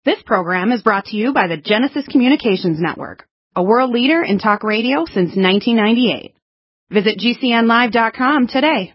This program is brought to you by the Genesis Communications Network, a world leader in talk radio since 1998. Visit GCNlive.com today.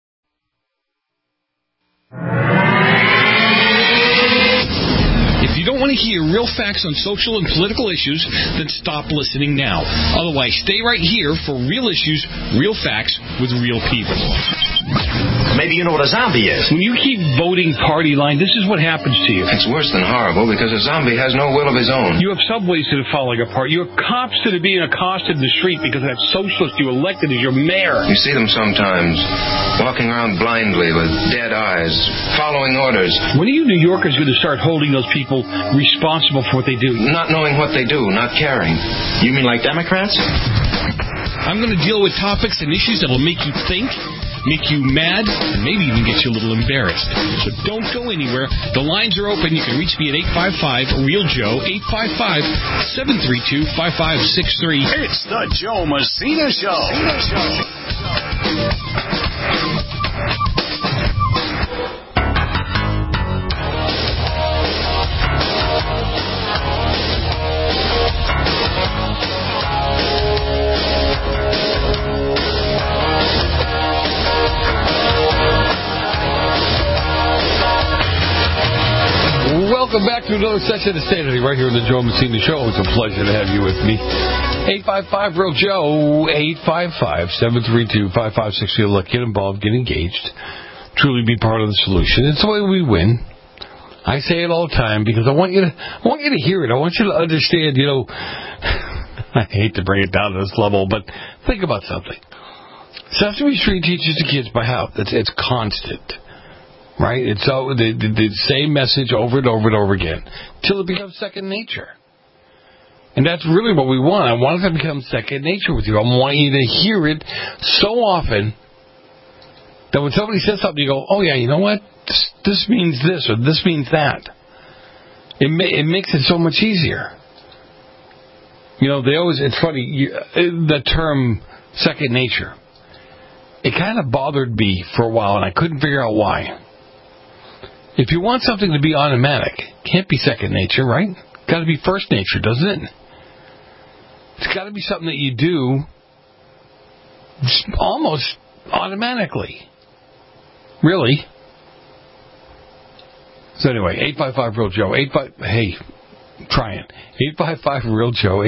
If you don't want to hear real facts on social and political issues, then stop listening now. Otherwise, stay right here for real issues, real facts with real people. Maybe you know what a zombie is. When you keep voting party line, this is what happens to you. It's worse than horrible because a zombie has no will of his own. You have subways that are falling apart. You have cops that are being accosted in the street because that socialist you elected as your mayor. You see them sometimes walking around blindly with dead eyes, following orders. When are you New Yorkers going to start holding those people responsible for what they do? Not knowing what they do, not caring. You mean like Democrats? I'm going to deal with topics and issues that will make you think, make you mad, and maybe even get you a little embarrassed. So don't go anywhere. The lines are open. You can reach me at 855-REAL-JOE, 855-732-5563. It's the Joe Messina Show. Welcome back to another session of Sanity right here on the Joe Messina Show. It's a pleasure to have you with me. 855-REAL-JOE, 855-732-5563. Look, get involved, get engaged, truly be part of the solution. It's the way we win. I say it all the time because I want you to hear it. I want you to understand, I hate to bring it down to this level, but think about something. Sesame Street teaches the kids by how it's constant. Right? It's the same message over and over and over again till it becomes second nature. And that's really what we want. I want it to become second nature with you. I want you to hear it so often that when somebody says something, you go, oh, yeah, you know what? This means this or this means that. It makes it so much easier. It's funny, the term second nature, it kind of bothered me for a while, and I couldn't figure out why. If you want something to be automatic, it can't be second nature, right? It's got to be first nature, doesn't it? It's got to be something that you do almost automatically. Really? So anyway, 855-REAL-JOE. Try it. 855-REAL-JOE.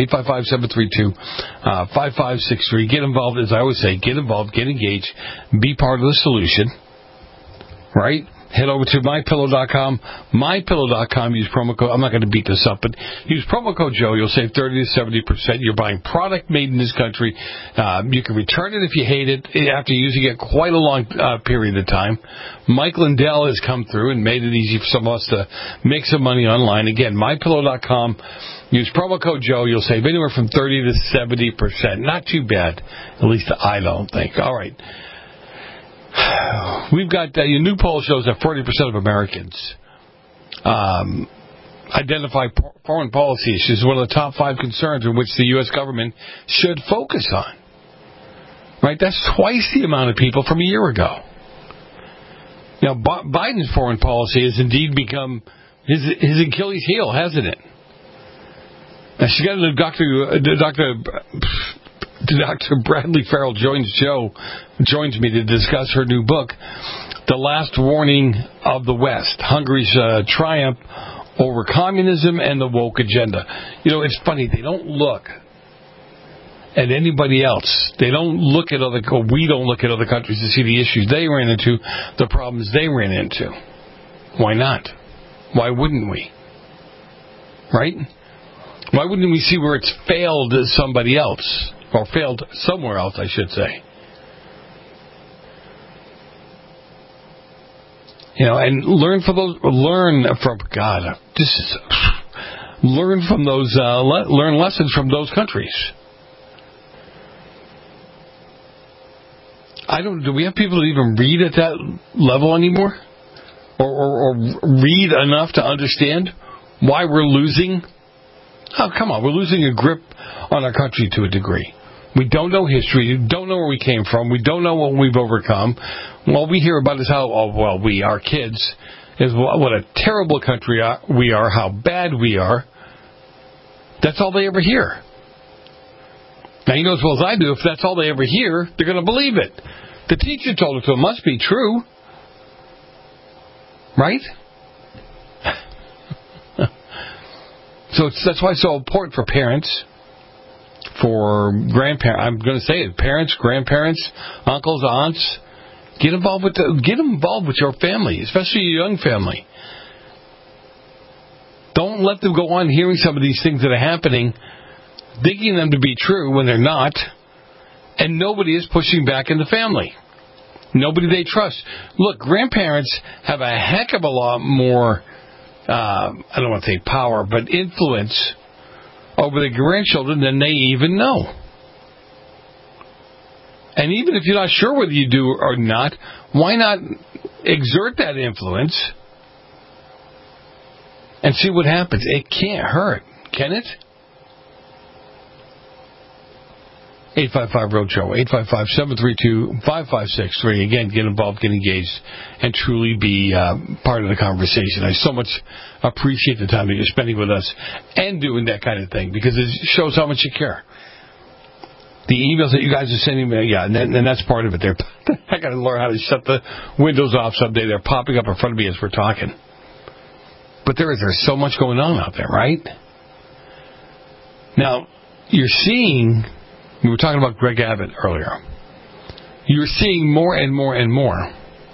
855-732-5563. Get involved, as I always say. Get involved, get engaged, be part of the solution. Right? Head over to MyPillow.com. MyPillow.com. Use promo code. I'm not going to beat this up, but use promo code Joe. You'll save 30 to 70%. You're buying product made in this country. You can return it if you hate it after using it quite a long period of time. Mike Lindell has come through and made it easy for some of us to make some money online. Again, MyPillow.com. Use promo code Joe. You'll save anywhere from 30 to 70%. Not too bad. At least I don't think. All right. We've got your new poll shows that 40% of Americans identify foreign policy issues as one of the top 5 concerns in which the U.S. government should focus on. Right? That's twice the amount of people from a year ago. Now, Biden's foreign policy has indeed become his Achilles heel, hasn't it? Now, she got a Dr. Bradley Farrell joins me to discuss her new book, The Last Warning of the West, Hungary's Triumph Over Communism and the Woke Agenda. It's funny, they don't look at anybody else. We don't look at other countries to see the issues they ran into, the problems they ran into. Why not? Why wouldn't we? Right? Why wouldn't we see where it's failed somebody else? Or failed somewhere else, I should say. And learn from those lessons from those countries. Do we have people that even read at that level anymore? Or read enough to understand why we're losing? Oh, come on, we're losing a grip on our country to a degree. We don't know history. We don't know where we came from. We don't know what we've overcome. All we hear about is how, our kids is what a terrible country we are, how bad we are. That's all they ever hear. Now, you know as well as I do, if that's all they ever hear, they're going to believe it. The teacher told it, so it must be true. Right? So that's why it's so important for parents, for grandparents. I'm going to say it: parents, grandparents, uncles, aunts. Get involved with your family, especially your young family. Don't let them go on hearing some of these things that are happening, thinking them to be true when they're not, and nobody is pushing back in the family. Nobody they trust. Look, grandparents have a heck of a lot more, I don't want to say power, but influence over the grandchildren than they even know. And even if you're not sure whether you do or not, why not exert that influence and see what happens? It can't hurt, can it? 855-ROAD-SHOW, 855-732-5563. Again, get involved, get engaged, and truly be part of the conversation. I so much appreciate the time that you're spending with us and doing that kind of thing, because it shows how much you care. The emails that you guys are sending me, yeah, and that's part of it. I got to learn how to shut the windows off someday. They're popping up in front of me as we're talking. But there's so much going on out there, right? Now, you're seeing... We were talking about Greg Abbott earlier. You're seeing more and more and more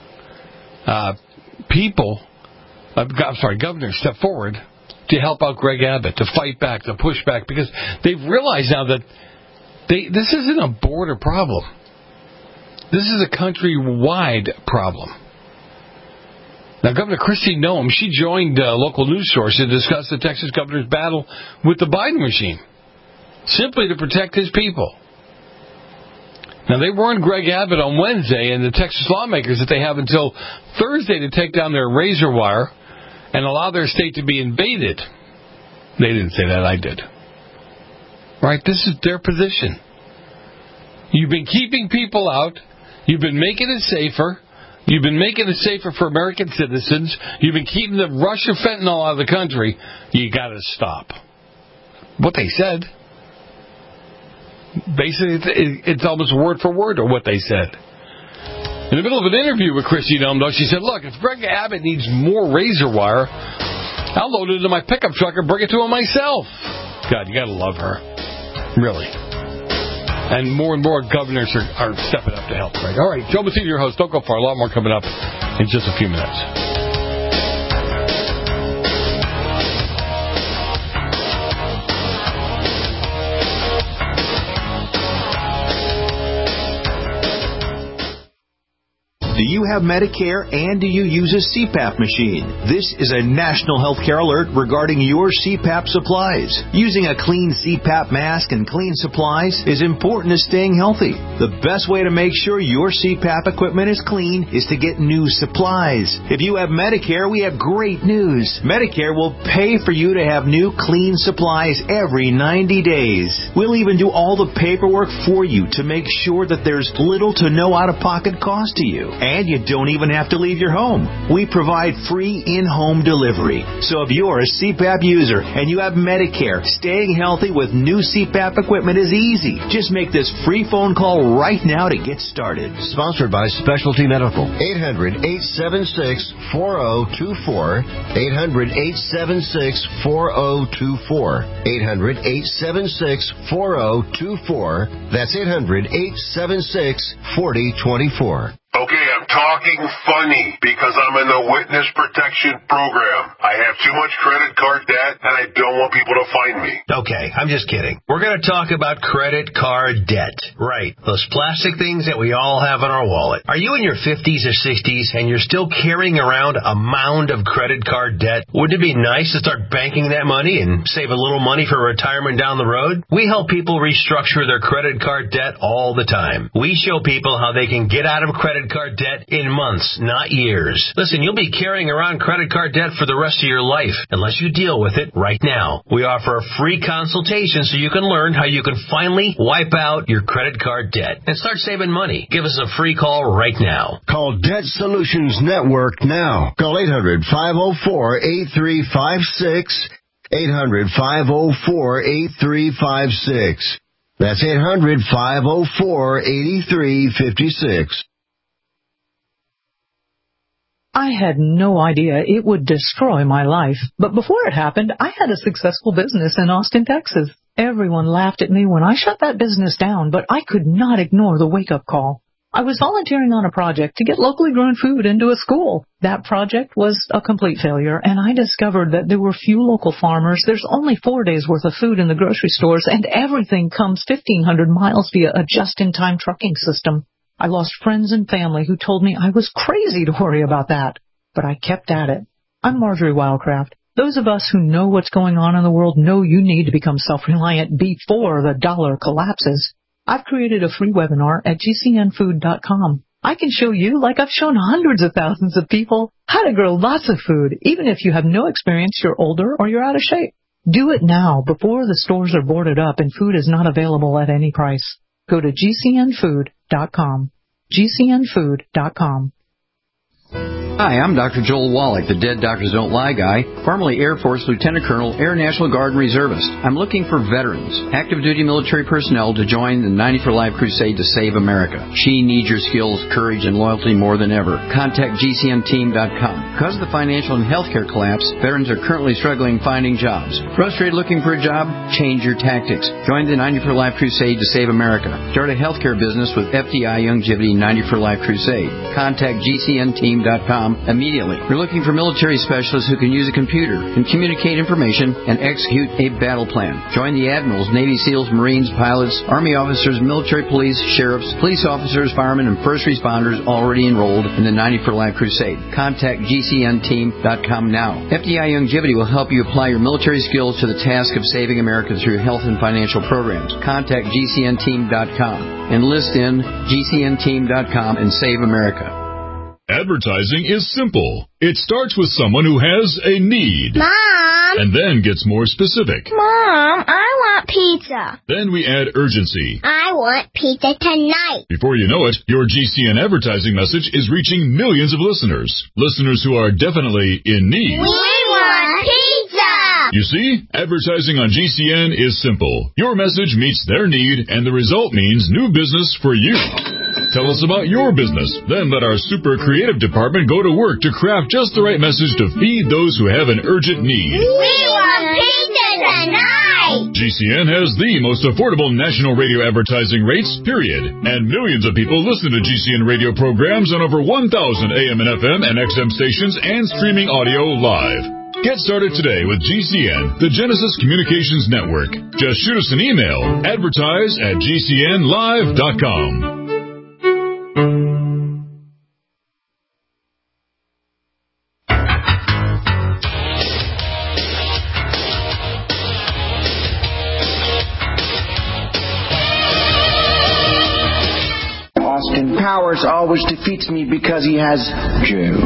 governors step forward to help out Greg Abbott, to fight back, to push back, because they've realized now that this isn't a border problem. This is a countrywide problem. Now, Governor Kristi Noem, she joined a local news source to discuss the Texas governor's battle with the Biden regime, simply to protect his people. Now, they warned Greg Abbott on Wednesday and the Texas lawmakers that they have until Thursday to take down their razor wire and allow their state to be invaded. They didn't say that, I did. Right? This is their position. You've been keeping people out. You've been making it safer. You've been making it safer for American citizens. You've been keeping the rush of fentanyl out of the country. You got to stop. What they said. Basically, it's almost word for word of what they said. In the middle of an interview with Kristi Noem, though, she said, look, if Greg Abbott needs more razor wire, I'll load it into my pickup truck and bring it to him myself. God, you got to love her. Really. And more governors are stepping up to help Greg. All right, Joe Messina, your host. Don't go far. A lot more coming up in just a few minutes. Do you have Medicare and do you use a CPAP machine? This is a national healthcare alert regarding your CPAP supplies. Using a clean CPAP mask and clean supplies is important to staying healthy. The best way to make sure your CPAP equipment is clean is to get new supplies. If you have Medicare, we have great news. Medicare will pay for you to have new clean supplies every 90 days. We'll even do all the paperwork for you to make sure that there's little to no out-of-pocket cost to you. And you don't even have to leave your home. We provide free in-home delivery. So if you're a CPAP user and you have Medicare, staying healthy with new CPAP equipment is easy. Just make this free phone call right now to get started. Sponsored by Specialty Medical. 800-876-4024. 800-876-4024. 800-876-4024. That's 800-876-4024. Okay, I'm talking funny because I'm in the witness protection program. I have too much credit card debt and I don't want people to find me. Okay, I'm just kidding. We're going to talk about credit card debt. Right, those plastic things that we all have in our wallet. Are you in your 50s or 60s and you're still carrying around a mound of credit card debt? Wouldn't it be nice to start banking that money and save a little money for retirement down the road? We help people restructure their credit card debt all the time. We show people how they can get out of credit credit card debt in months, not years. Listen, you'll be carrying around credit card debt for the rest of your life unless you deal with it right now. We offer a free consultation so you can learn how you can finally wipe out your credit card debt and start saving money. Give us a free call right now. Call Debt Solutions Network now. Call 800-504-8356. 800-504-8356. That's 800-504-8356. I had no idea it would destroy my life. But before it happened, I had a successful business in Austin, Texas. Everyone laughed at me when I shut that business down, but I could not ignore the wake-up call. I was volunteering on a project to get locally grown food into a school. That project was a complete failure, and I discovered that there were few local farmers. There's only 4 days' worth of food in the grocery stores, and everything comes 1,500 miles via a just-in-time trucking system. I lost friends and family who told me I was crazy to worry about that, but I kept at it. I'm Marjorie Wildcraft. Those of us who know what's going on in the world know you need to become self-reliant before the dollar collapses. I've created a free webinar at gcnfood.com. I can show you, like I've shown hundreds of thousands of people, how to grow lots of food, even if you have no experience, you're older, or you're out of shape. Do it now before the stores are boarded up and food is not available at any price. Go to gcnfood.com. gcnfood.com. Hi, I'm Dr. Joel Wallach, the Dead Doctors Don't Lie guy, formerly Air Force Lieutenant Colonel, Air National Guard Reservist. I'm looking for veterans, active duty military personnel to join the 90 for Life crusade to save America. She needs your skills, courage, and loyalty more than ever. Contact GCNteam.com. Because of the financial and healthcare collapse, veterans are currently struggling finding jobs. Frustrated looking for a job? Change your tactics. Join the 90 for Life crusade to save America. Start a healthcare business with FDI Youngevity 90 for Life crusade. Contact GCNteam.com immediately. We're looking for military specialists who can use a computer and communicate information and execute a battle plan. Join the admirals, Navy SEALs, Marines, pilots, Army officers, military police, sheriffs, police officers, firemen, and first responders already enrolled in the 90 for Life crusade. Contact GCNteam.com now. FDI Youngevity will help you apply your military skills to the task of saving America through health and financial programs. Contact GCNteam.com. Enlist in GCNteam.com and save America. Advertising is simple. It starts with someone who has a need. Mom! And then gets more specific. Mom, I want pizza. Then we add urgency. I want pizza tonight. Before you know it, your GCN advertising message is reaching millions of listeners. Listeners who are definitely in need. We want pizza! You see, advertising on GCN is simple. Your message meets their need, and the result means new business for you. Tell us about your business. Then let our super creative department go to work to craft just the right message to feed those who have an urgent need. We want pizza tonight! GCN has the most affordable national radio advertising rates, period. And millions of people listen to GCN radio programs on over 1,000 AM and FM and XM stations and streaming audio live. Get started today with GCN, the Genesis Communications Network. Just shoot us an email, advertise@gcnlive.com. Austin Powers always defeats me because he has Joe.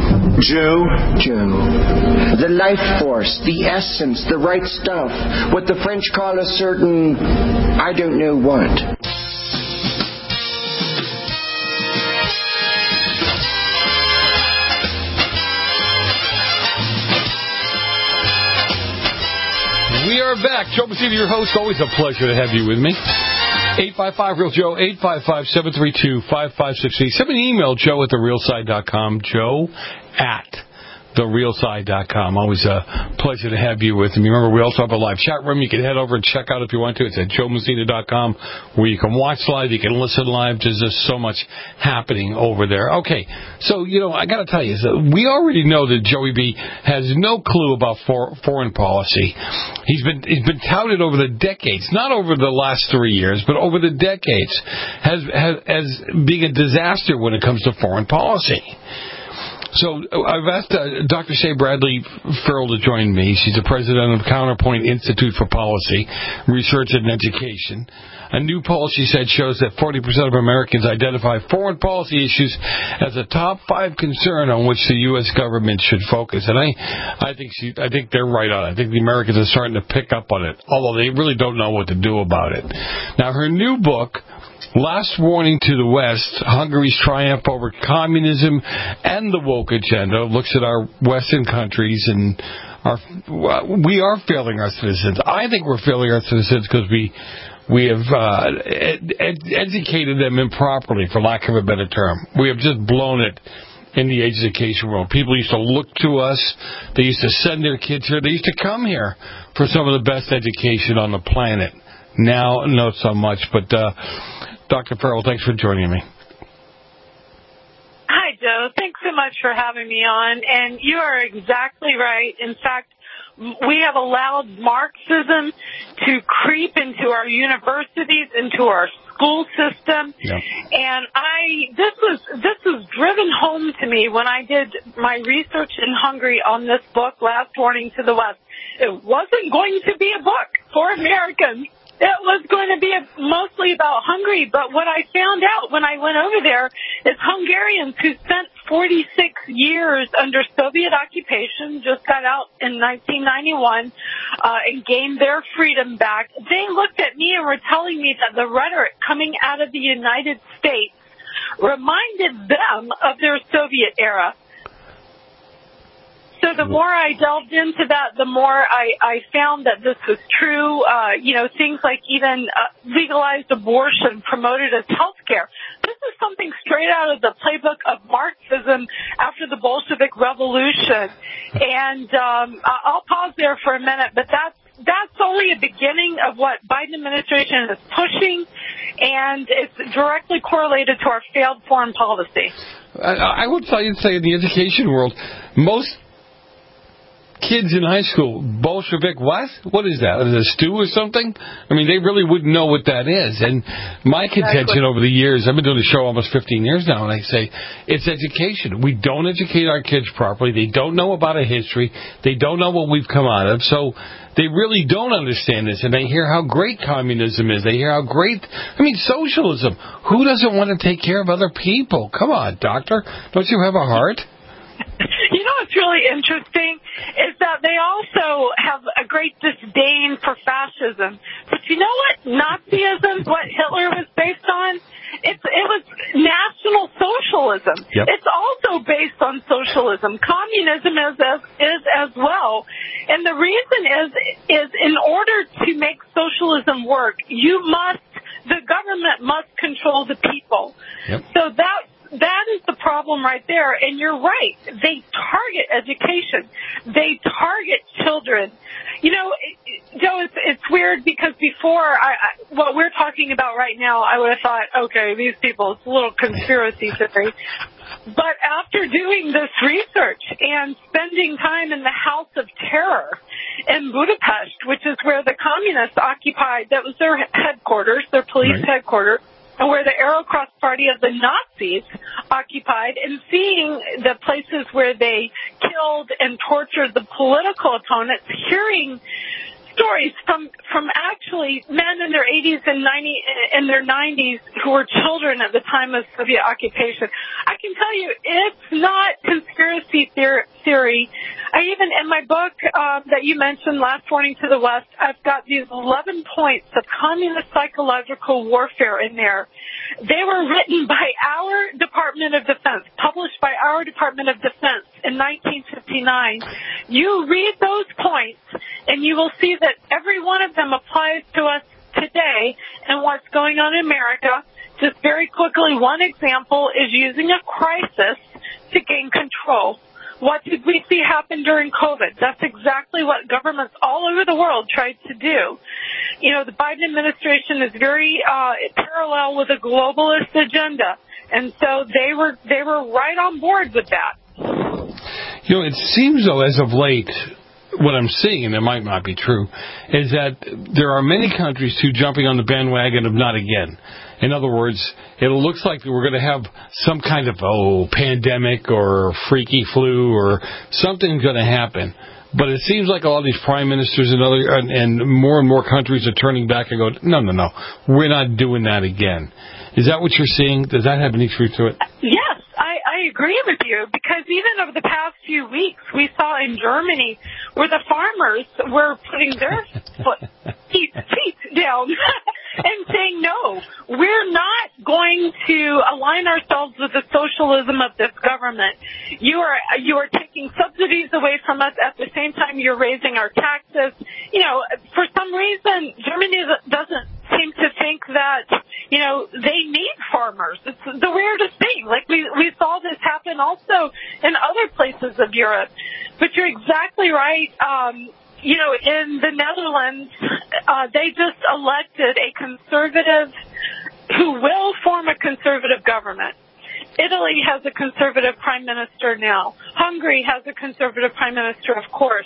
The life force, the essence, the right stuff. What the French call a certain, I don't know what. We are back. Joe Messina, your host. Always a pleasure to have you with me. 855-REAL-JOE, 855-732-5568. Send me an email, joe@therealside.com, joe@therealside.com. Always a pleasure to have you with me. Remember, we also have a live chat room. You can head over and check out if you want to. It's at joemessina.com, where you can watch live, you can listen live. There's just so much happening over there. Okay, so, I got to tell you, we already know that Joey B has no clue about foreign policy. He's been touted over the decades, not over the last 3 years, but over the decades, as being a disaster when it comes to foreign policy. So I've asked Dr. Shea Bradley Farrell to join me. She's the president of Counterpoint Institute for Policy, Research and Education. A new poll, she said, shows that 40% of Americans identify foreign policy issues as a top 5 concern on which the U.S. government should focus. And I think they're right on it. I think the Americans are starting to pick up on it, although they really don't know what to do about it. Now, her new book, Last Warning to the West, Hungary's Triumph Over Communism and the Woke Agenda, looks at our Western countries and we are failing our citizens. I think we're failing our citizens because we have educated them improperly, for lack of a better term. We have just blown it in the education world. People used to look to us. They used to send their kids here. They used to come here for some of the best education on the planet. Now, not so much. But Dr. Farrell, thanks for joining me. Hi, Joe. Thanks so much for having me on. And you are exactly right. In fact, we have allowed Marxism to creep into our universities, into our school system. Yep. And this was driven home to me when I did my research in Hungary on this book, Last Warning to the West. It wasn't going to be a book for Americans. It was going to be mostly about Hungary, but what I found out when I went over there is Hungarians who spent 46 years under Soviet occupation, just got out in 1991, and gained their freedom back. They looked at me and were telling me that the rhetoric coming out of the United States reminded them of their Soviet era. So the more I delved into that, the more I found that this was true. Things like even legalized abortion promoted as health care. This is something straight out of the playbook of Marxism after the Bolshevik Revolution. And I'll pause there for a minute, but that's only a beginning of what Biden administration is pushing, and it's directly correlated to our failed foreign policy. I would say in the education world, most kids in high school, Bolshevik what? What is that? Is it a stew or something? I mean, they really wouldn't know what that is. And my contention over the years, I've been doing the show almost 15 years now, and I say, it's education. We don't educate our kids properly. They don't know about a history. They don't know what we've come out of. So they really don't understand this. And they hear how great communism is. They hear how great, socialism. Who doesn't want to take care of other people? Come on, doctor. Don't you have a heart? You know what's really interesting is that they also have a great disdain for fascism. But you know what Nazism, what Hitler was based on? It was National Socialism. Yep. It's also based on socialism. Communism is as well. And the reason is in order to make socialism work, the government must control the people. Yep. So that is the problem right there. And you're right. They target education. They target children. Joe, it's weird because before what we're talking about right now, I would have thought, okay, these people, it's a little conspiracy theory. But after doing this research and spending time in the House of Terror in Budapest, which is where the communists occupied, that was their headquarters, their police headquarters, and where the Aerocross Party of the Nazis occupied, and seeing the places where they killed and tortured the political opponents, hearing stories from actually men in their 80s and their 90s who were children at the time of Soviet occupation. I can tell you, it's not conspiracy theory. I even, in my book that you mentioned, Last Warning to the West, I've got these 11 points of communist psychological warfare in there. They were written by our Department of Defense, published by our Department of Defense in 1959. You read those points, and you will see that every one of them applies to us today and what's going on in America. Just very quickly, one example is using a crisis to gain control. What did we see happen during COVID? That's exactly what governments all over the world tried to do. The Biden administration is very parallel with a globalist agenda, and so they were right on board with that. It seems, though, as of late, what I'm seeing, and it might not be true, is that there are many countries who jumping on the bandwagon of not again. In other words, it looks like we're going to have some kind of pandemic or freaky flu or something's going to happen. But it seems like a lot of these prime ministers and more countries are turning back and go, no, we're not doing that again. Is that what you're seeing? Does that have any truth to it? Yes, I agree with you, because even over the past few weeks, we saw in Germany where the farmers were putting their feet down and saying, no, we're not going to align ourselves with the socialism of this government. You are taking subsidies away from us. At the same time, you're raising our taxes. For some reason, Germany doesn't seem to think that, they need farmers. It's the weirdest thing. Like, we saw this happen also in other places of Europe. But you're exactly right. In the Netherlands, they just elected a conservative who will form a conservative government. Italy has a conservative prime minister now. Hungary has a conservative prime minister, of course.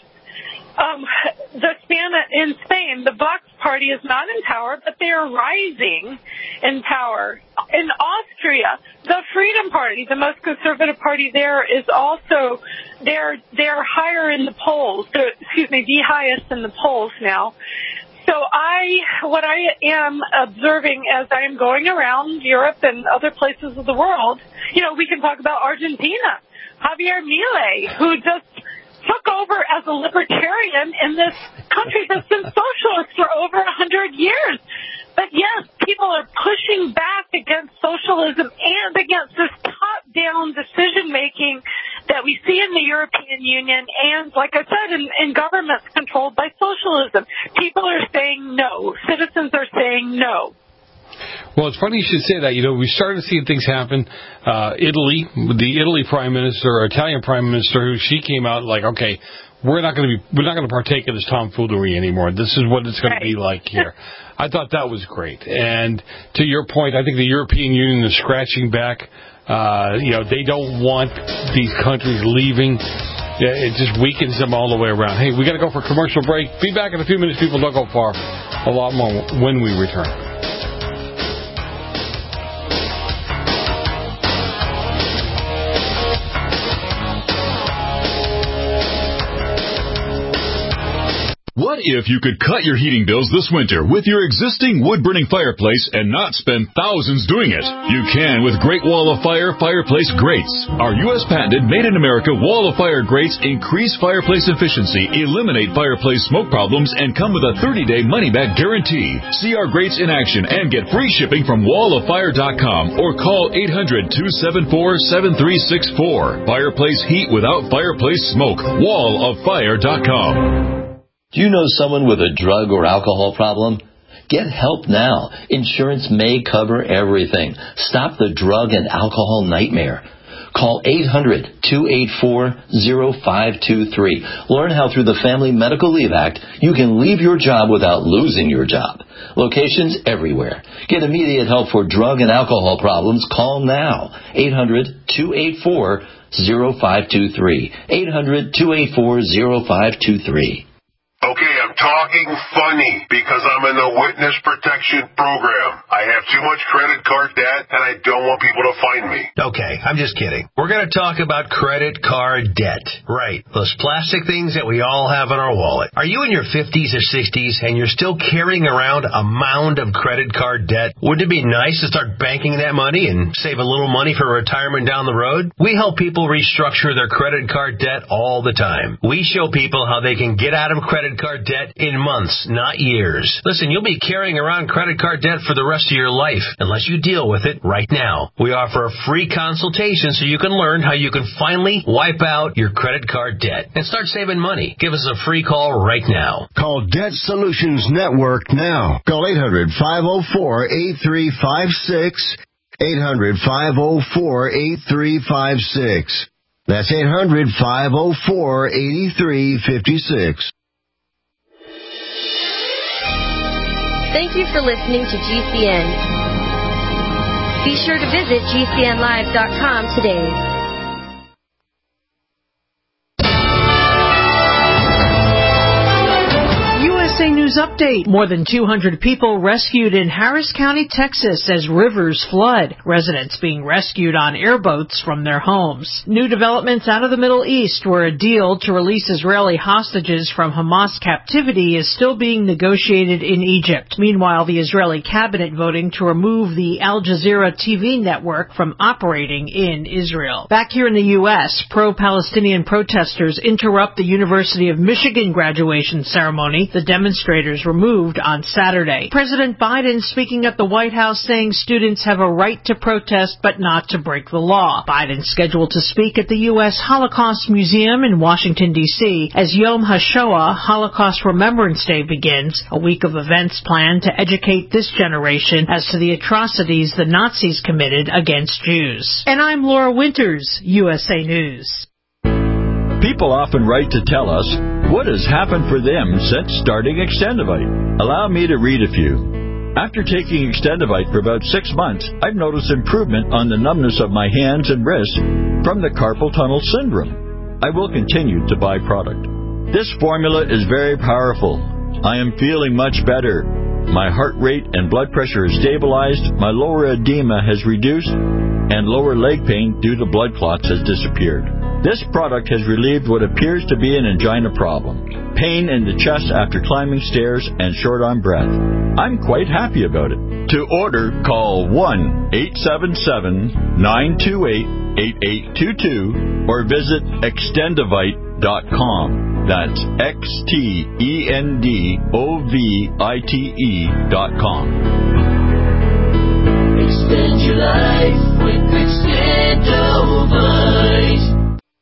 In Spain, the Vox party is not in power, but they are rising in power. In Austria, the Freedom Party, the most conservative party there, is also they're higher in the polls. The highest in the polls now. So what I am observing as I am going around Europe and other places of the world, we can talk about Argentina. Javier Milei, who just took over as a libertarian in this country that's been socialist for over 100 years. But yes, people are pushing back against socialism and against this top-down decision-making that we see in the European Union and, like I said, in governments controlled by socialism. People are saying no. Citizens are saying no. Well, it's funny you should say that. We started seeing things happen. Italy, the Italian prime minister, she came out like, okay, we're not going to partake in this tomfoolery anymore. This is what it's going to be like here. I thought that was great. And to your point, I think the European Union is scratching back. They don't want these countries leaving. It just weakens them all the way around. Hey, we got to go for a commercial break. Be back in a few minutes, people. Don't go far. A lot more when we return. What if you could cut your heating bills this winter with your existing wood-burning fireplace and not spend thousands doing it? You can with Great Wall of Fire fireplace grates. Our U.S. patented made-in-America Wall of Fire grates increase fireplace efficiency, eliminate fireplace smoke problems, and come with a 30-day money-back guarantee. See our grates in action and get free shipping from walloffire.com or call 800-274-7364. Fireplace heat without fireplace smoke. walloffire.com. Do you know someone with a drug or alcohol problem? Get help now. Insurance may cover everything. Stop the drug and alcohol nightmare. Call 800-284-0523. Learn how through the Family Medical Leave Act you can leave your job without losing your job. Locations everywhere. Get immediate help for drug and alcohol problems. Call now. 800-284-0523. 800-284-0523. Okay, I'm talking funny because I'm in the witness protection program. I have too much credit card debt and I don't want people to find me. Okay, I'm just kidding. We're going to talk about credit card debt. Right, those plastic things that we all have in our wallet. Are you in your 50s or 60s and you're still carrying around a mound of credit card debt? Wouldn't it be nice to start banking that money and save a little money for retirement down the road? We help people restructure their credit card debt all the time. We show people how they can get out of credit card debt in months, not years. Listen, you'll be carrying around credit card debt for the rest of your life unless you deal with it right now. We offer a free consultation so you can learn how you can finally wipe out your credit card debt and start saving money. Give us a free call right now. Call Debt Solutions Network now. Call 800-504-8356. 800-504-8356. That's 800-504-8356. Thank you for listening to GCN. Be sure to visit GCNlive.com today. news update. More than 200 people rescued in Harris County, Texas as rivers flood. Residents being rescued on airboats from their homes. New developments out of the Middle East, where a deal to release Israeli hostages from Hamas captivity is still being negotiated in Egypt. Meanwhile, the Israeli cabinet voting to remove the Al Jazeera TV network from operating in Israel. Back here in the U.S., pro-Palestinian protesters interrupt the University of Michigan graduation ceremony. The demonstrators were moved on Saturday. President Biden speaking at the White House saying students have a right to protest but not to break the law. Biden scheduled to speak at the U.S. Holocaust Museum in Washington, D.C. as Yom HaShoah, Holocaust Remembrance Day, begins, a week of events planned to educate this generation as to the atrocities the Nazis committed against Jews. And I'm Laura Winters, USA News. People often write to tell us what has happened for them since starting Extendivite. Allow me to read a few. After taking Extendivite for about 6 months, I've noticed improvement on the numbness of my hands and wrists from the carpal tunnel syndrome. I will continue to buy product. This formula is very powerful. I am feeling much better. My heart rate and blood pressure is stabilized, my lower edema has reduced, and lower leg pain due to blood clots has disappeared. This product has relieved what appears to be an angina problem, pain in the chest after climbing stairs, and short on breath. I'm quite happy about it. To order, call 1-877-928-8822 or visit Extendivite.com. That's XTENDOVITE.com. Extend your life with Extendovite.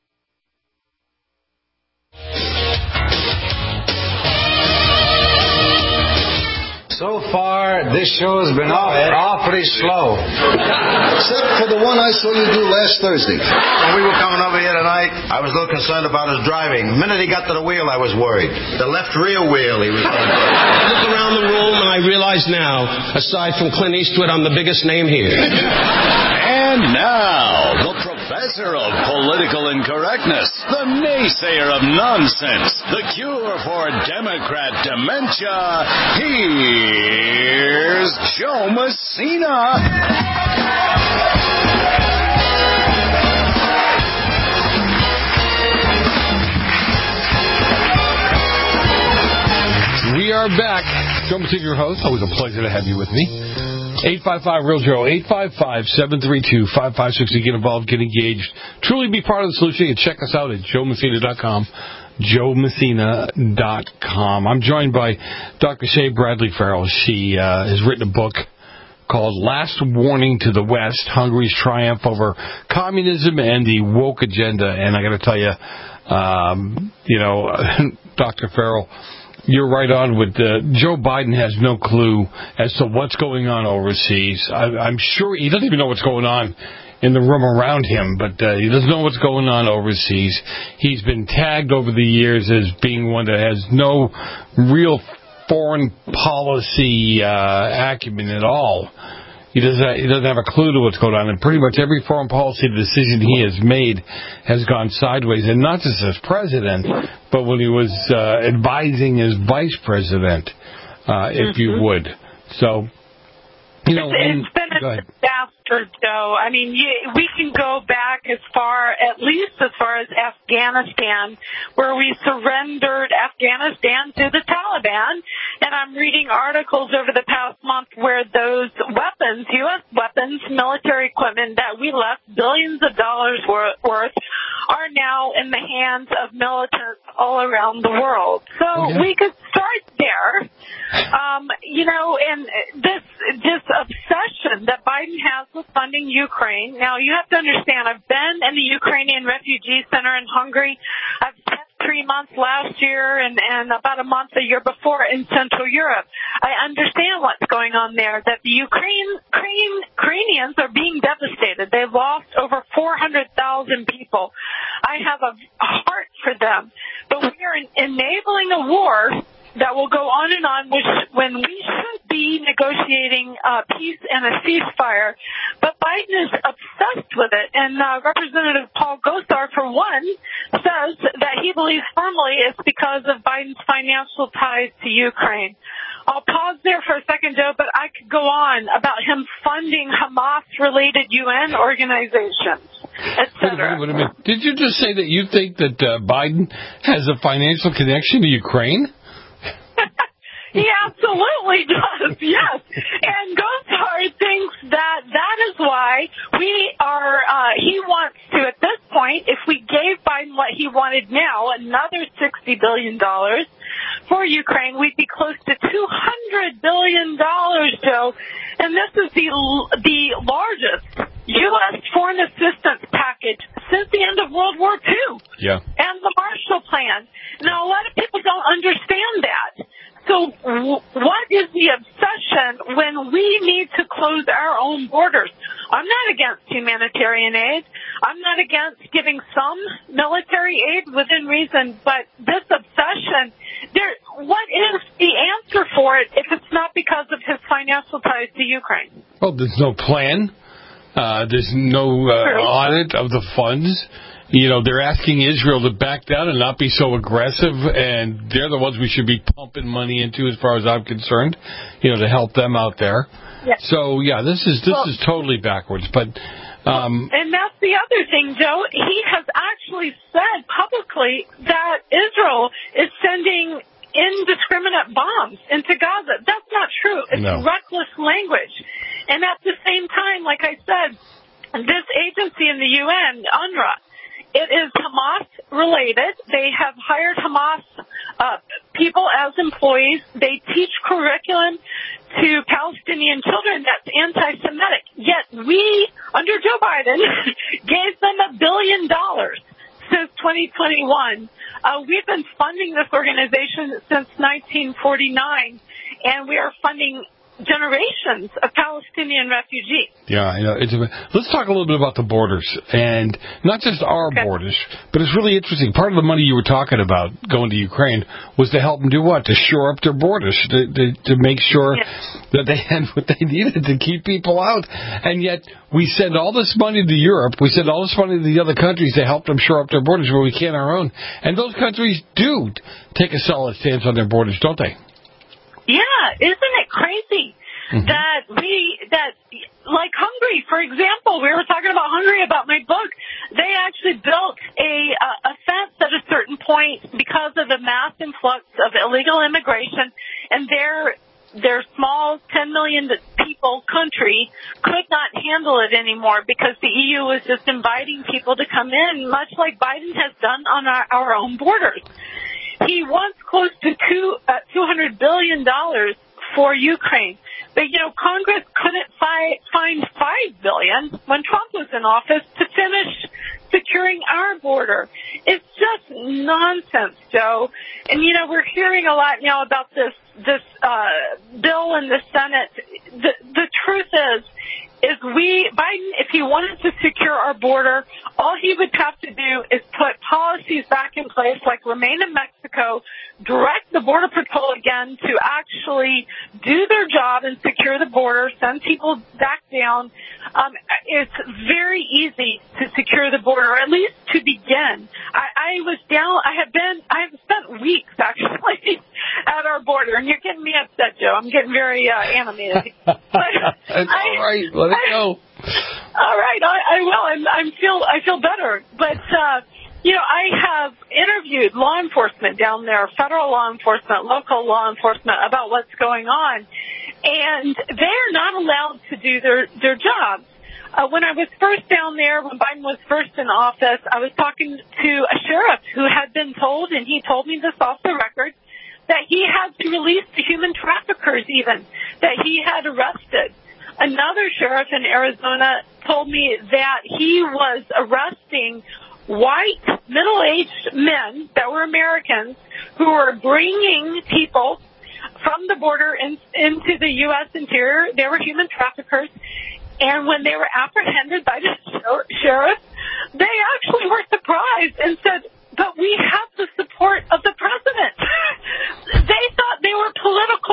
So far, this show has been awfully slow. Except for the one I saw you do last Thursday. When we were coming over here tonight, I was a little concerned about his driving. The minute he got to the wheel, I was worried. The left rear wheel, he was going to do. I look around the room and I realize now, aside from Clint Eastwood, I'm the biggest name here. And now, the professor of political incorrectness, the naysayer of nonsense, the cure for Democrat dementia, here's Joe Messina. We are back. Joe Messina, your host. Always a pleasure to have you with me. 855-REAL-JOE, 855-732-5560. Get involved, get engaged. Truly be part of the solution. You can check us out at joemessina.com. joemessina.com. I'm joined by Dr. Shea Bradley Farrell. She has written a book called Last Warning to the West, Hungary's Triumph Over Communism and the Woke Agenda. And I got to tell you, Dr. Farrell, you're right on with Joe Biden has no clue as to what's going on overseas. I'm sure he doesn't even know what's going on in the room around him, but he doesn't know what's going on overseas. He's been tagged over the years as being one that has no real foreign policy acumen at all. He doesn't have a clue to what's going on, and pretty much every foreign policy decision he has made has gone sideways, and not just as president, but when he was advising as vice president, if you would. So, it's been a disaster, Joe. I mean, we can go back at least as far as Afghanistan, where we surrendered Afghanistan to the Taliban. And I'm reading articles over the past month where those weapons, U.S. weapons, military equipment that we left billions of dollars worth, are now in the hands of militants all around the world. So we could start there. And this obsession that Biden has with funding Ukraine. Now, you have to understand, I've been in the Ukrainian refugee center in Hungary. I've spent 3 months last year and about a month the year before in Central Europe. I understand what's going on there, that the Ukrainians are being devastated. They've lost over 400,000 people. I have a heart for them. But we are enabling a war that will go on and on, when we should be negotiating peace and a ceasefire. But Biden is obsessed with it, and Representative Paul Gosar, for one, says that he believes firmly it's because of Biden's financial ties to Ukraine. I'll pause there for a second, Joe, but I could go on about him funding Hamas-related UN organizations, etc. Wait a minute. Did you just say that you think that Biden has a financial connection to Ukraine? He absolutely does, yes. And Gosar thinks that is why he wants to, at this point, if we gave Biden what he wanted now, another $60 billion for Ukraine, we'd be close to $200 billion, Joe. And this is the largest U.S. foreign assistance package since the end of World War II. Yeah. And the Marshall Plan. Now, a lot of people don't understand that. So what is the obsession when we need to close our own borders? I'm not against humanitarian aid. I'm not against giving some military aid within reason, but this obsession, what is the answer for it if it's not because of his financial ties to Ukraine? Well, there's no plan. There's no audit of the funds. You know, they're asking Israel to back down and not be so aggressive, and they're the ones we should be pumping money into, as far as I'm concerned, to help them out there. Yeah. So, yeah, this is totally backwards. But and that's the other thing, Joe. He has actually said publicly that Israel is sending indiscriminate bombs into Gaza. That's not true. It's reckless language. And at the same time, like I said, this agency in the UN, UNRWA, it is Hamas-related. They have hired Hamas people as employees. They teach curriculum to Palestinian children that's anti-Semitic. Yet we, under Joe Biden, gave them $1 billion since 2021. We've been funding this organization since 1949, and we are funding generations of Palestinian refugees. Yeah, I know. Let's talk a little bit about the borders, and not just our borders, but it's really interesting. Part of the money you were talking about going to Ukraine was to help them do what? To shore up their borders, to make sure that they had what they needed to keep people out. And yet we send all this money to Europe, we send all this money to the other countries to help them shore up their borders where we can't our own. And those countries do take a solid stance on their borders, don't they? Yeah, isn't it crazy that like Hungary, for example, we were talking about Hungary about my book. They actually built a fence at a certain point because of the mass influx of illegal immigration, and their small 10 million people country could not handle it anymore because the EU was just inviting people to come in, much like Biden has done on our own borders. He wants close to $200 billion for Ukraine. But, Congress couldn't find $5 billion when Trump was in office to finish securing our border. It's just nonsense, Joe. And, we're hearing a lot now about this bill in the Senate. The truth is Biden, if he wanted to secure our border, all he would have to do is put policies back in place like remain in Mexico, direct the Border Patrol again to actually do their job and secure the border, send people back down. It's very easy to secure the border, at least to begin. I have spent weeks actually at our border, and you're getting me upset, Joe. I'm getting very animated. That's all right. Let it go. All right, I will. I feel better, but I have interviewed law enforcement down there, federal law enforcement, local law enforcement, about what's going on, and they're not allowed to do their jobs. When I was first down there, when Biden was first in office, I was talking to a sheriff who had been told, and he told me this off the record, that he had to release the human traffickers even, that he had arrested. Another sheriff in Arizona told me that he was arresting white, middle-aged men that were Americans who were bringing people from the border into the U.S. interior. They were human traffickers. And when they were apprehended by the sheriff, they actually were surprised and said, but we have the support of the president. They thought they were political activists.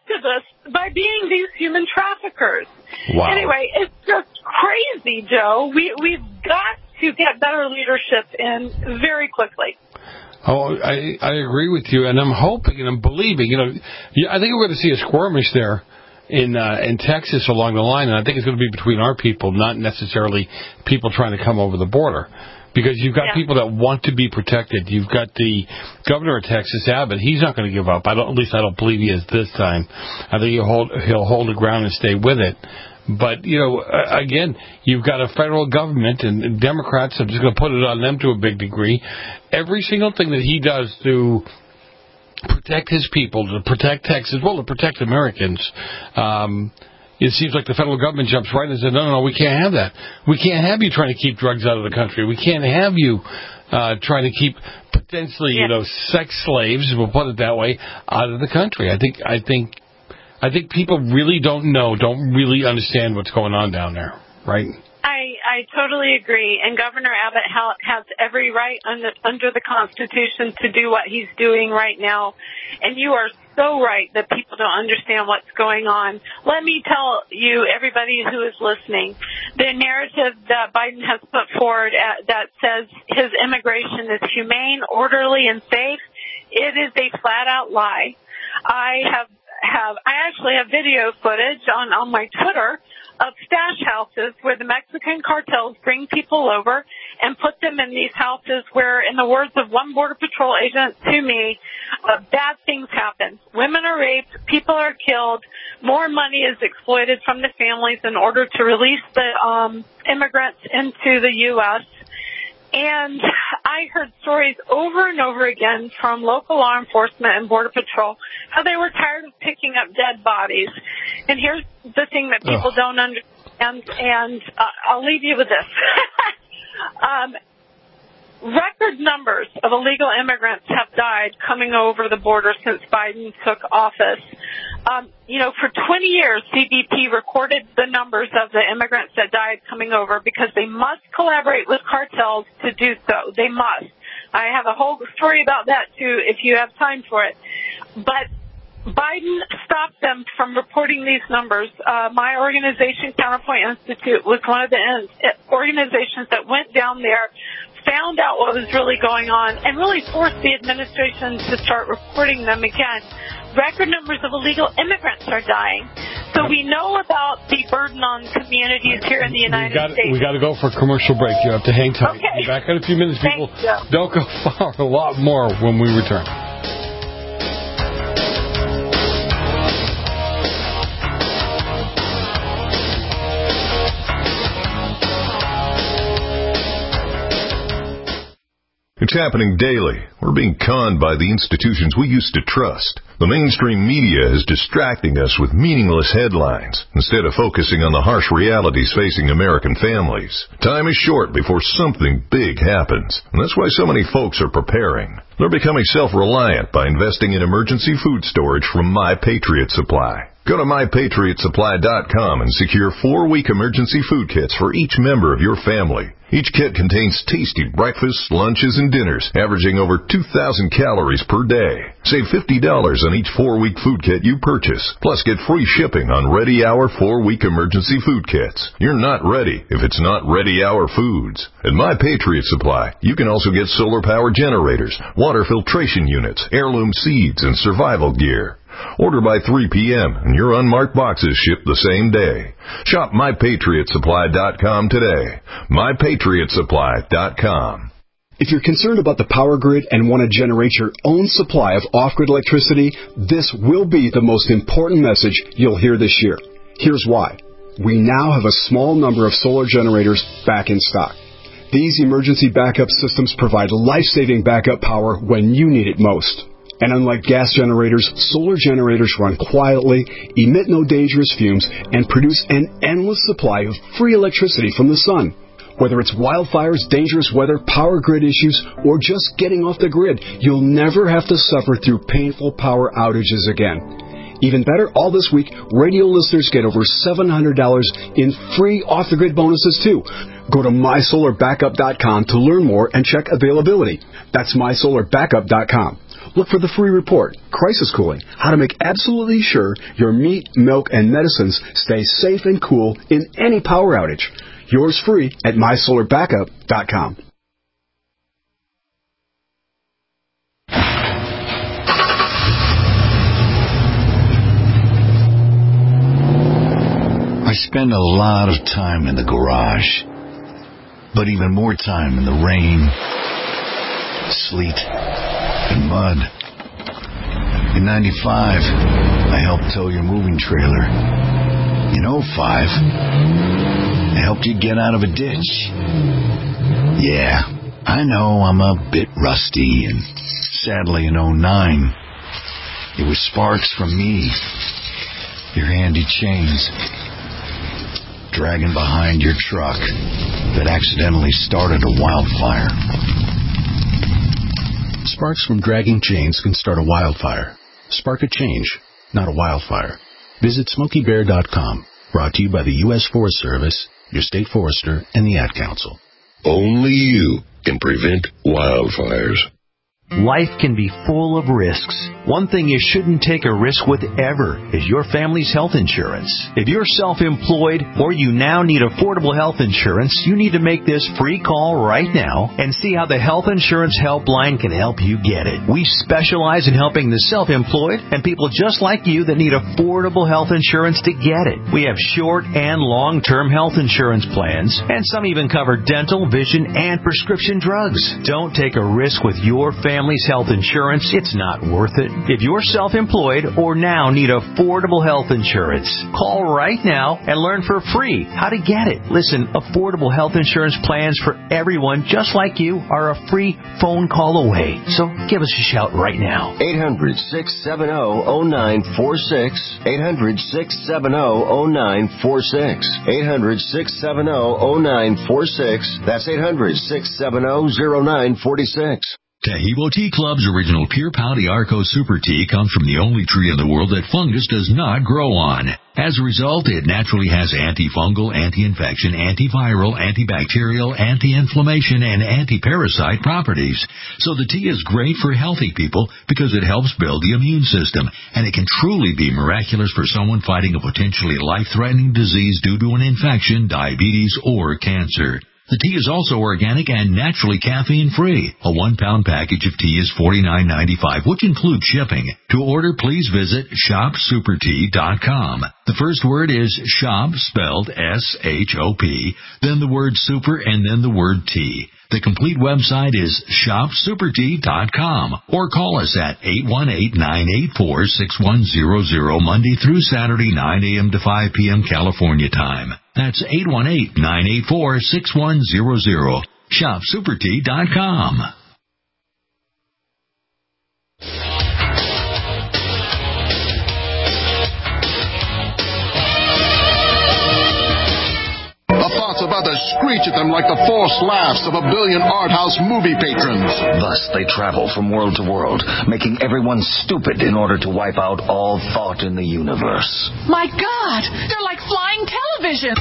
activists by being these human traffickers. Wow. Anyway, it's just crazy, Joe. We've got to get better leadership in very quickly. Oh, I agree with you, and I'm hoping and I'm believing. I think we're going to see a skirmish there in Texas along the line, and I think it's going to be between our people, not necessarily people trying to come over the border. Because you've got people that want to be protected. You've got the governor of Texas, Abbott. He's not going to give up. At least I don't believe he is this time. I think he'll hold the ground and stay with it. But, again, you've got a federal government, and Democrats, I'm just going to put it on them to a big degree. Every single thing that he does to protect his people, to protect Texas, to protect Americans, it seems like the federal government jumps right in and says, no, we can't have that. We can't have you trying to keep drugs out of the country. We can't have you trying to keep potentially, sex slaves, we'll put it that way, out of the country. I think people really don't really understand what's going on down there, right? I totally agree. And Governor Abbott has every right under the Constitution to do what he's doing right now. And you are so right that people don't understand what's going on. Let me tell you, everybody who is listening, the narrative that Biden has put forward that says his immigration is humane, orderly, and safe, it is a flat-out lie. I actually have video footage on my Twitter of stash houses where the Mexican cartels bring people over and put them in these houses where, in the words of one Border Patrol agent to me, bad things happen. Women are raped, people are killed, more money is exploited from the families in order to release the immigrants into the U.S., and I heard stories over and over again from local law enforcement and Border Patrol how they were tired of picking up dead bodies. And here's the thing that people don't understand, and I'll leave you with this. Record numbers of illegal immigrants have died coming over the border since Biden took office. For 20 years, CBP recorded the numbers of the immigrants that died coming over because they must collaborate with cartels to do so. They must. I have a whole story about that, too, if you have time for it. But Biden stopped them from reporting these numbers. My organization, Counterpoint Institute, was one of the organizations that went down there, found out what was really going on, and really forced the administration to start reporting them again. Record numbers of illegal immigrants are dying. So we know about the burden on communities here in the United States. We got to go for a commercial break. You have to hang tight. Okay. We'll be back in a few minutes, people. Thanks, don't go far. A lot more when we return. It's happening daily. We're being conned by the institutions we used to trust. The mainstream media is distracting us with meaningless headlines instead of focusing on the harsh realities facing American families. Time is short before something big happens, and that's why so many folks are preparing. They're becoming self-reliant by investing in emergency food storage from My Patriot Supply. Go to MyPatriotSupply.com and secure 4-week emergency food kits for each member of your family. Each kit contains tasty breakfasts, lunches, and dinners, averaging over 2,000 calories per day. Save $50 on each 4-week food kit you purchase. Plus, get free shipping on Ready Hour 4-week emergency food kits. You're not ready if it's not Ready Hour foods. At My Patriot Supply, you can also get solar power generators, water filtration units, heirloom seeds, and survival gear. Order by 3 p.m. and your unmarked boxes ship the same day. Shop MyPatriotSupply.com today. MyPatriotSupply.com. If you're concerned about the power grid and want to generate your own supply of off-grid electricity, this will be the most important message you'll hear this year. Here's why. We now have a small number of solar generators back in stock. These emergency backup systems provide life-saving backup power when you need it most. And unlike gas generators, solar generators run quietly, emit no dangerous fumes, and produce an endless supply of free electricity from the sun. Whether it's wildfires, dangerous weather, power grid issues, or just getting off the grid, you'll never have to suffer through painful power outages again. Even better, all this week, radio listeners get over $700 in free off-the-grid bonuses, too. Go to MySolarBackup.com to learn more and check availability. That's MySolarBackup.com. Look for the free report, Crisis Cooling, how to make absolutely sure your meat, milk, and medicines stay safe and cool in any power outage. Yours free at mysolarbackup.com. I spend a lot of time in the garage, but even more time in the rain, sleet, and mud. In 95, I helped tow your moving trailer. In 05, I helped you get out of a ditch. Yeah, I know I'm a bit rusty, and sadly in 09, it was sparks from me, your handy chains, dragging behind your truck that accidentally started a wildfire. Sparks from dragging chains can start a wildfire. Spark a change, not a wildfire. Visit SmokeyBear.com. Brought to you by the U.S. Forest Service, your state forester, and the Ad Council. Only you can prevent wildfires. Life can be full of risks. One thing you shouldn't take a risk with ever is your family's health insurance. If you're self-employed or you now need affordable health insurance, you need to make this free call right now and see how the Health Insurance Helpline can help you get it. We specialize in helping the self-employed and people just like you that need affordable health insurance to get it. We have short and long-term health insurance plans, and some even cover dental, vision, and prescription drugs. Don't take a risk with your family's health insurance. It's not worth it. If you're self-employed or now need affordable health insurance, call right now and learn for free how to get it. Listen, affordable health insurance plans for everyone just like you are a free phone call away. So give us a shout right now. 800-670-0946. 800-670-0946. 800-670-0946. That's 800-670-0946. Taheebo Tea Club's original Pure Pau Arco Super Tea comes from the only tree in the world that fungus does not grow on. As a result, it naturally has antifungal, anti-infection, antiviral, antibacterial, anti-inflammation, and anti-parasite properties. So the tea is great for healthy people because it helps build the immune system, and it can truly be miraculous for someone fighting a potentially life-threatening disease due to an infection, diabetes, or cancer. The tea is also organic and naturally caffeine-free. A 1-pound package of tea is $49.95, which includes shipping. To order, please visit shopsupertea.com. The first word is shop, spelled S-H-O-P, then the word super, and then the word tea. The complete website is shopsupertea.com, or call us at 818-984-6100 Monday through Saturday, 9 a.m. to 5 p.m. California time. That's 818-984-6100. shopsupertea.com. About to screech at them like the forced laughs of 1 billion art house movie patrons. Thus they travel from world to world, making everyone stupid in order to wipe out all thought in the universe. My God, they're like flying television.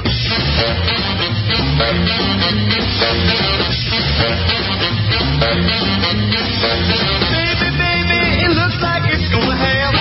Baby, baby, it looks like it's gonna happen.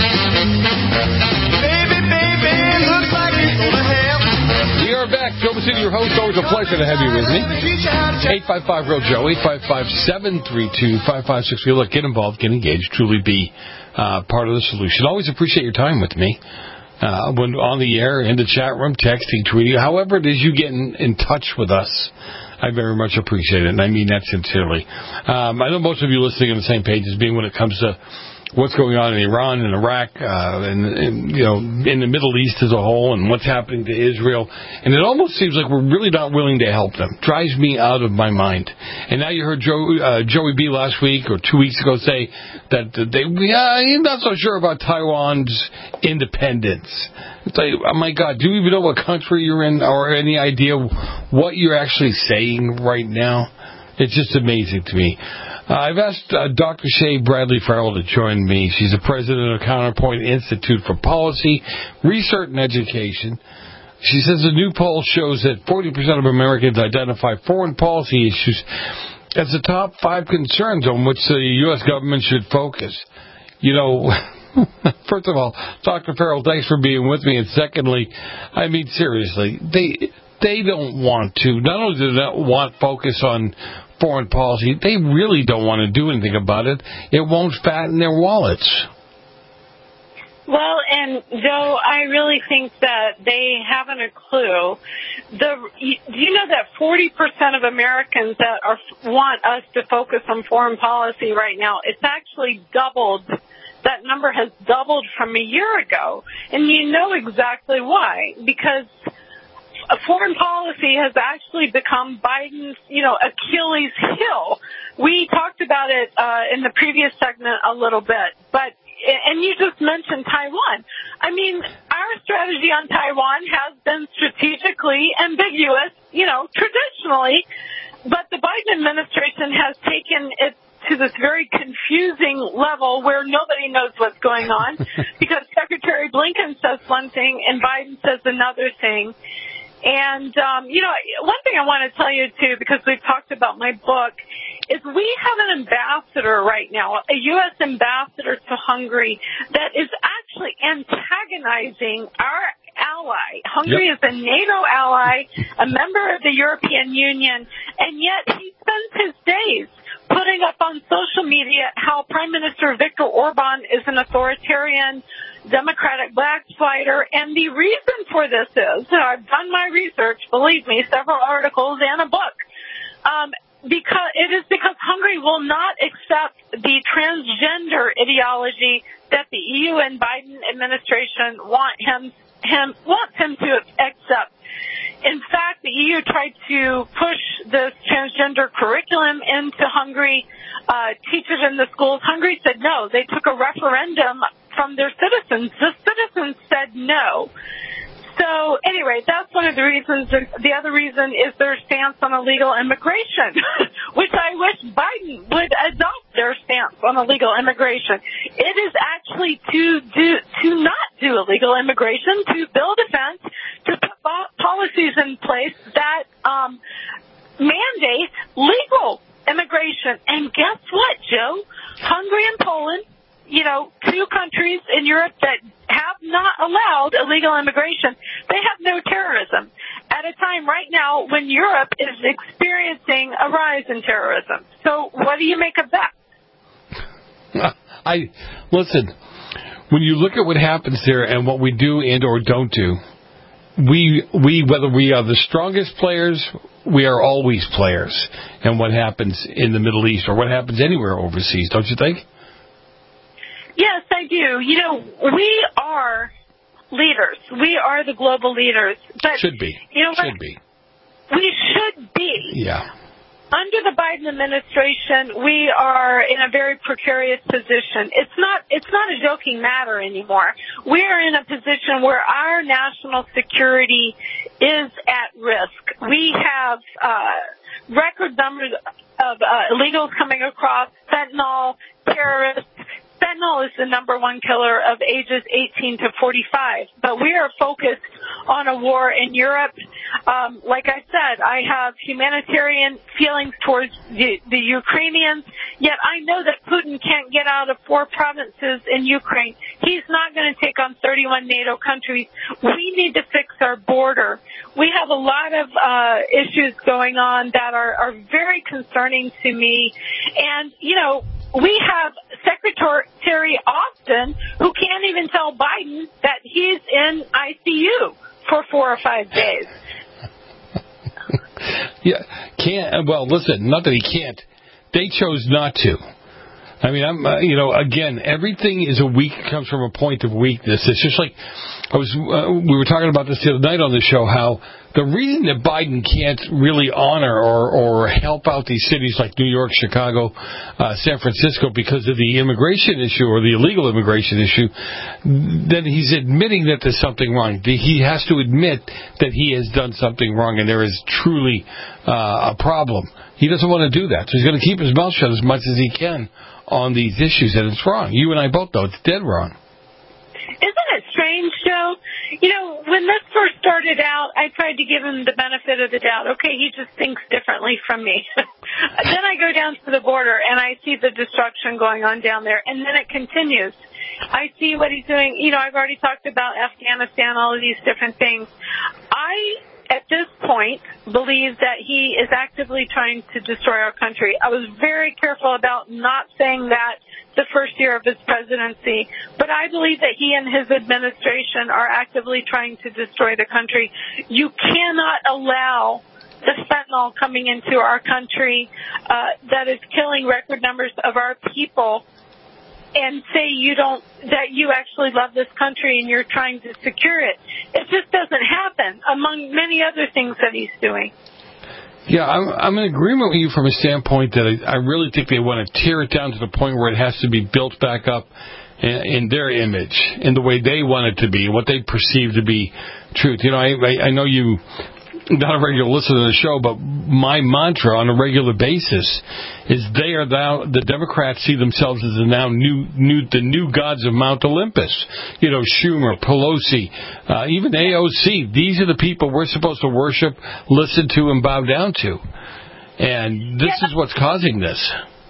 Baby, baby, it looks like it's gonna happen. We are back. Joe Messina, your host. Always a pleasure to have you with me. 855-REAL-JOE, 855-732-5563. Look, get involved, get engaged, truly be part of the solution. Always appreciate your time with me. When on the air, in the chat room, texting, tweeting, however it is you get in touch with us, I very much appreciate it, and I mean that sincerely. I know most of you listening on the same page as me when it comes to what's going on in Iran and Iraq, and in the Middle East as a whole, and what's happening to Israel. And it almost seems like we're really not willing to help them. Drives me out of my mind. And now you heard Joey B. last week or 2 weeks ago say that he's not so sure about Taiwan's independence. It's like, oh my God, do you even know what country you're in or any idea what you're actually saying right now? It's just amazing to me. I've asked Dr. Shay Bradley Farrell to join me. She's the president of Counterpoint Institute for Policy, Research, and Education. She says a new poll shows that 40% of Americans identify foreign policy issues as the top 5 concerns on which the U.S. government should focus. You know, first of all, Dr. Farrell, thanks for being with me. And secondly, I mean, seriously, they don't want to. Not only do they not want focus on foreign policy, they really don't want to do anything about it. It won't fatten their wallets. Well, and Joe, I really think that they haven't a clue. Do you know that 40% of Americans that want us to focus on foreign policy right now, it's actually doubled. That number has doubled from a year ago. And you know exactly why. Because foreign policy has actually become Biden's, Achilles heel. We talked about it in the previous segment a little bit, and you just mentioned Taiwan. I mean, our strategy on Taiwan has been strategically ambiguous, traditionally, but the Biden administration has taken it to this very confusing level where nobody knows what's going on because Secretary Blinken says one thing and Biden says another thing. And, one thing I want to tell you, too, because we've talked about my book, is we have an ambassador right now, a U.S. ambassador to Hungary, that is actually antagonizing our ally. Hungary is a NATO ally, a member of the European Union, and yet he spends his days putting up on social media how Prime Minister Viktor Orban is an authoritarian Democratic backslidder. And the reason for this is, I've done my research, believe me, several articles and a book, because Hungary will not accept the transgender ideology that the EU and Biden administration wants him to accept. In fact, the EU tried to push this transgender curriculum into Hungary, teach it in the schools. Hungary said no. They took a referendum from their citizens. The citizens said no. So anyway, that's one of the reasons. The other reason is their stance on illegal immigration, which I wish Biden would adopt their stance on illegal immigration. It is actually to not do illegal immigration, to build a fence, to put policies in place that mandate legal immigration. And guess what, Joe? Hungary and Poland, 2 countries in Europe that have not allowed illegal immigration, they have no terrorism at a time right now when Europe is experiencing a rise in terrorism. So what do you make of that? Listen, when you look at what happens there and what we do and or don't do, we whether we are the strongest players, we are always players. And what happens in the Middle East or what happens anywhere overseas, don't you think? Yes, I do. We are leaders. We are the global leaders. But should be. You know what? Should be. We should be. Yeah. Under the Biden administration, we are in a very precarious position. It's not a joking matter anymore. We are in a position where our national security is at risk. We have record numbers of illegals coming across, fentanyl, terrorists. Fentanyl is the number 1 killer of ages 18 to 45. But we are focused on a war in Europe. Like I said, I have humanitarian feelings towards the Ukrainians, yet I know that Putin can't get out of 4 provinces in Ukraine. He's not going to take on 31 NATO countries. We need to fix our border. We have a lot of issues going on that are very concerning to me. And, we have Secretary Austin who can't even tell Biden that he's in ICU for 4 or 5 days. Yeah, can't. Well, listen, not that he can't. They chose not to. I mean, again, everything comes from a point of weakness. It's just like we were talking about this the other night on the show, how the reason that Biden can't really honor or help out these cities like New York, Chicago, San Francisco because of the immigration issue or the illegal immigration issue, then he's admitting that there's something wrong. He has to admit that he has done something wrong and there is truly a problem. He doesn't want to do that, so he's going to keep his mouth shut as much as he can on these issues, and it's wrong. You and I both know it's dead wrong. Isn't it strange, Joe? When this first started out, I tried to give him the benefit of the doubt. Okay, he just thinks differently from me. Then I go down to the border, and I see the destruction going on down there, and then it continues. I see what he's doing. You know, I've already talked about Afghanistan, all of these different things. I, at this point, believe that he is actively trying to destroy our country. I was very careful about not saying that the first year of his presidency, but I believe that he and his administration are actively trying to destroy the country. You cannot allow the fentanyl coming into our country that is killing record numbers of our people and say that you actually love this country and you're trying to secure it. It just doesn't happen, among many other things that he's doing. Yeah, I'm in agreement with you from a standpoint that I really think they want to tear it down to the point where it has to be built back up in their image, in the way they want it to be, what they perceive to be truth. You know, I know you not a regular listener to the show, but my mantra on a regular basis is they are now, the Democrats see themselves as the new gods of Mount Olympus. You know, Schumer, Pelosi, even AOC. These are the people we're supposed to worship, listen to, and bow down to. And this is what's causing this.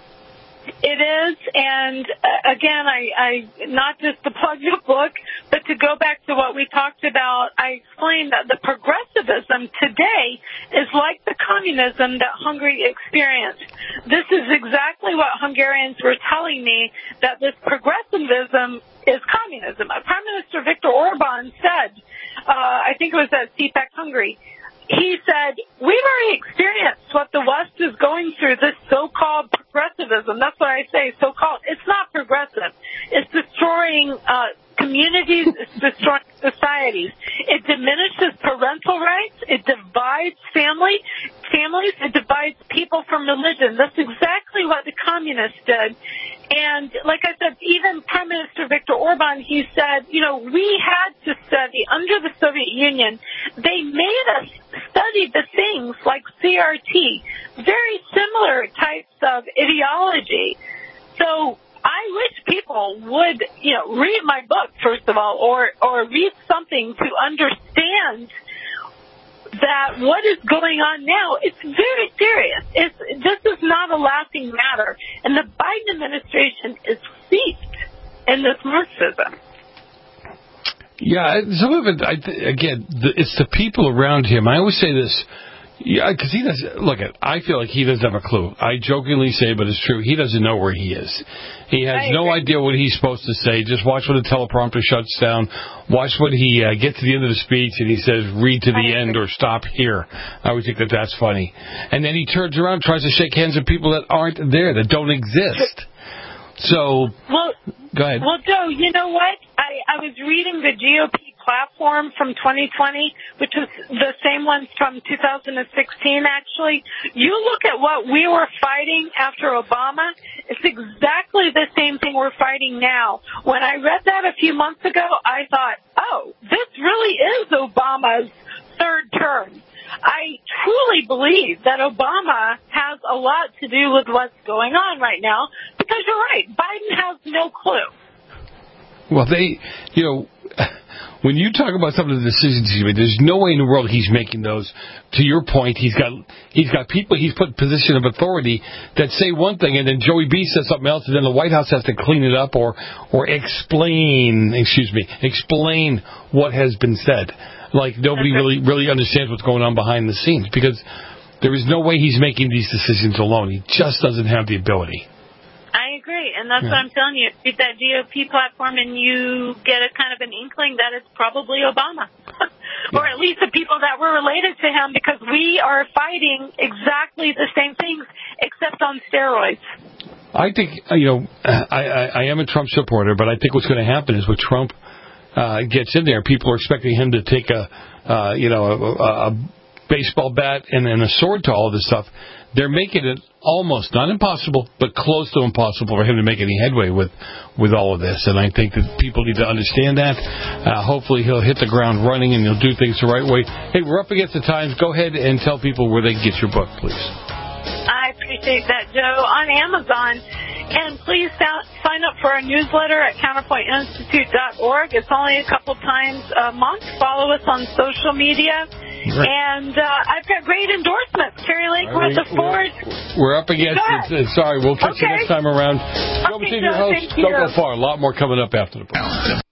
It is, and again, I not just to plug your book, but to go back to what we talked about, I explained that the progressivism today is like the communism that Hungary experienced. This is exactly what Hungarians were telling me, that this progressivism is communism. Prime Minister Viktor Orban said, I think it was at CPAC Hungary, he said, we've already experienced what the West is going through, this so-called progressivism. That's what I say, so-called. It's not progressive. It's destroying communities. It's destroying societies. It diminishes parental rights. It divides families. It divides people from religion. That's exactly what the communists did. And like I said, even Prime Minister Viktor Orban, he said, you know, we had to study under the Soviet Union. They made us study the things like CRT, very similar types of ideology. So I wish people would, you know, read my book, first of all, or read something to understand that what is going on now, it's very serious. This is not a laughing matter. And the Biden administration is steeped in this Marxism. Yeah, some of it, it's the people around him. I always say this, because he doesn't, I feel like he doesn't have a clue. I jokingly say, but it's true, he doesn't know where he is. He has no idea what he's supposed to say. Just watch when the teleprompter shuts down. Watch when he gets to the end of the speech and he says, read to the end or stop here. I always think that's funny. And then he turns around and tries to shake hands with people that aren't there, that don't exist. So, go ahead. Well, Joe, you know what? I was reading the GOP platform from 2020, which was the same one from 2016, actually. You look at what we were fighting after Obama, it's exactly the same thing we're fighting now. When I read that a few months ago, I thought, oh, this really is Obama's third term. I truly believe that Obama has a lot to do with what's going on right now, because you're right, Biden has no clue. Well, when you talk about some of the decisions he's made, there's no way in the world he's making those. To your point, he's got people he's put in position of authority that say one thing, and then Joey B says something else, and then the White House has to clean it up or explain what has been said. Like nobody really understands what's going on behind the scenes, because there is no way he's making these decisions alone. He just doesn't have the ability. I agree, and that's what I'm telling you. Read that GOP platform, and you get a kind of an inkling that it's probably Obama, or at least the people that were related to him, because we are fighting exactly the same things, except on steroids. I think, I am a Trump supporter, but I think what's going to happen is when Trump gets in there, people are expecting him to take a baseball bat and a sword to all this stuff. They're making it almost not impossible, but close to impossible for him to make any headway with all of this. And I think that people need to understand that. Hopefully he'll hit the ground running and he'll do things the right way. Hey, we're up against the times. Go ahead and tell people where they can get your book, please. I appreciate that, Joe. On Amazon. And please sign up for our newsletter at counterpointinstitute.org. It's only a couple times a month. Follow us on social media. And I've got great endorsements. Terry Lake with the Ford. We're up against it. Sorry, we'll catch you next time around. Go to your host. Don't go far. A lot more coming up after the break.